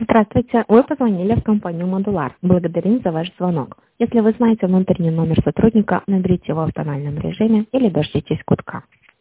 Здравствуйте, вы позвонили в компанию «Модулар». Благодарим за ваш звонок. Если вы знаете внутренний номер сотрудника, наберите его в тональном режиме или дождитесь гудка.